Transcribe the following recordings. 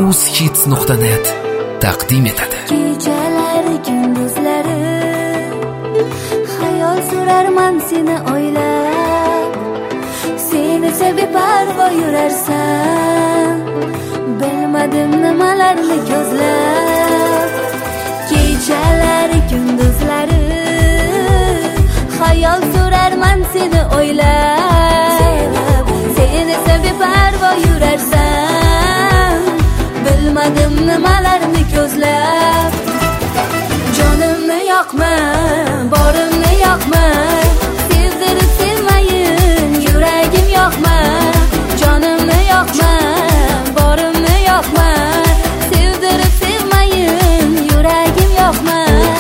uzhits.net taqdim etadi. Kechalari kunduzlari xayol surarman seni o'ylab, seni sevib beparvo yurarsan, bilmadim nimalarni ko'zlab. Kechalari kunduzlari xayol surarman seni o'ylab, seni sevib beparvo yurarsan, bilmadim nimalarni ko'zlab. Jonimni yoqma, borimni yoqma, sevdirib sevmayin yuragim yoqma. Jonimni yoqma, borimni yoqma, sevdirib sevmayin yuragim yoqma.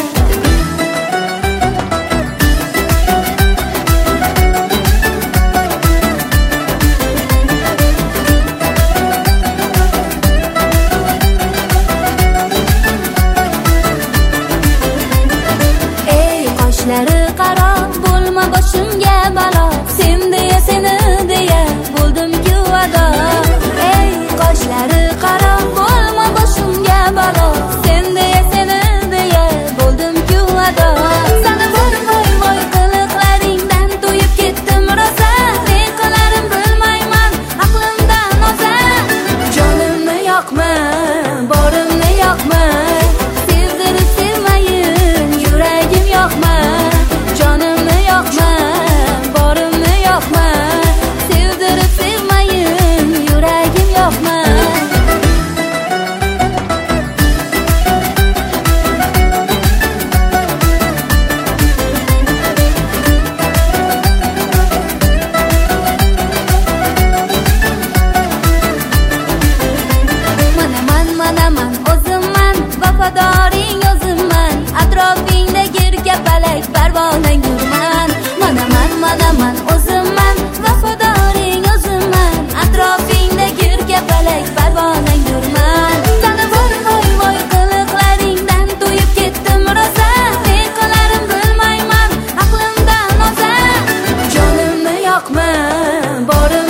Qoshlari qaro bo'lma boshimga balo, sen deya seni deya bo'ldim-ku ado. Ey qoshlari qaro bo'lma boshimga balo, sen deya seni deya bo'ldim-ku ado. Seni voy qiliqlaringdan to'yib ketdim rosa, ne qilarim bilmayman aqlimdan oza. Jonimni yoqma, borimni yoqma, sevdirib sevmayin yuragim yoqma. Jonimni yoqma, borimni yoqma, sevdirib sevmayin yuragim yoqma. Manaman o'zimman, vafadoring o'zimman, atrofingda girkapalak parvonang yurman. Manaman o'zimman, vafadoring o'zimman, atrofingda girkapalak parvonang yurman. Seni voy qiliqlaringdan to'yib ketdim rosa, ne qilarim bilmayman aqlimdan oza. Jonimni yoqma, borim